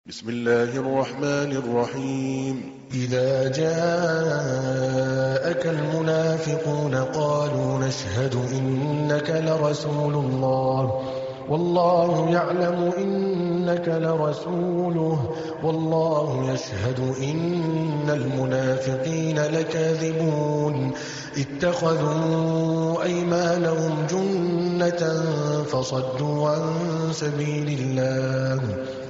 بسم الله الرحمن الرحيم إذا جاءك المنافقون قالوا نشهد إنك لرسول الله والله يعلم إنك لرسوله والله يشهد إن المنافقين لكاذبون اتخذوا أيمانهم جنة فصدوا عن سبيل الله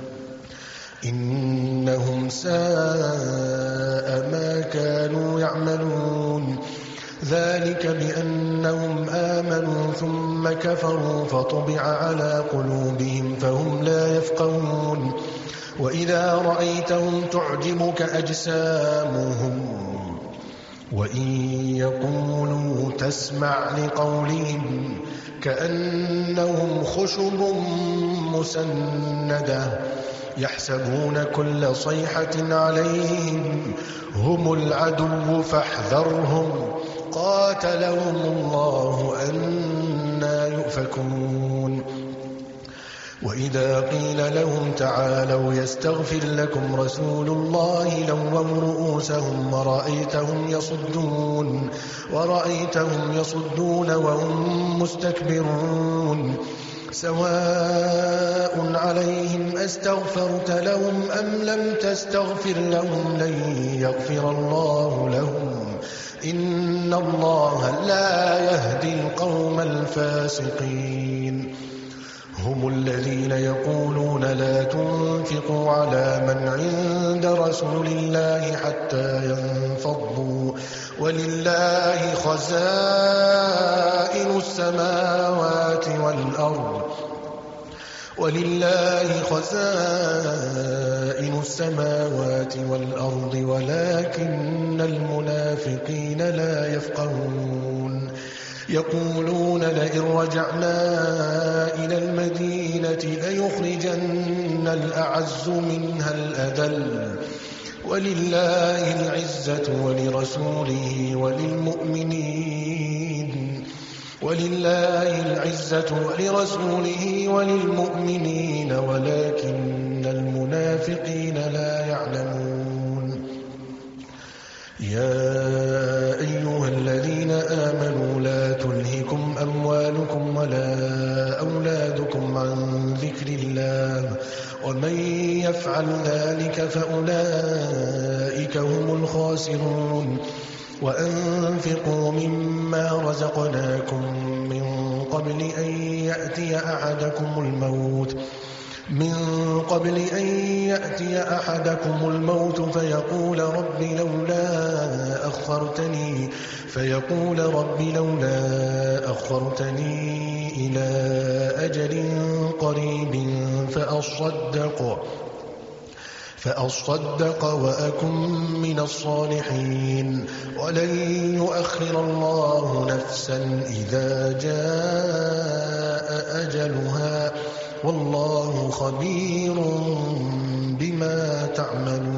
إنهم ساء ما كانوا يعملون ذلك بأنهم آمنوا ثم كفروا فطبع على قلوبهم فهم لا يفقهون وإذا رأيتهم تعجبك أجسامهم وإن يقولوا تسمع لقولهم كأنهم خشب مسندة يحسبون كل صيحة عليهم هم العدو فاحذرهم قاتلهم الله أنى يؤفكون وإذا قيل لهم تعالوا يستغفر لكم رسول الله لووا رؤوسهم ورأيتهم يصدون وهم مستكبرون سواء عليهم أستغفرت لهم أم لم تستغفر لهم لن يغفر الله لهم إن الله لا يهدي القوم الفاسقين هم الذين يقولون لا تنفقوا على من عند رسول الله حتى ينفضوا ولله خزائن السماوات والأرض ولكن المنافقين لا يفقهون يقولون لئن رجعنا إلى المدينة ليخرجن الأعز منها الأذل ولله العزة ولرسوله وللمؤمنين ولكن المنافقين لا يعلمون يا أيها الذين آمنوا لا تلهكم أموالكم ولا أولادكم عن ذكر الله ومن يفعل ذلك فأولئك هم الخاسرون وأنفقوا مما رزقناكم من قبل أن يأتي أحدكم الموت فيقول رب لولا أخرتني إلى أجل قريب فأصدق وأكن من الصالحين ولن يؤخر الله نفسا إذا جاء أجلها والله خبير بما تعملون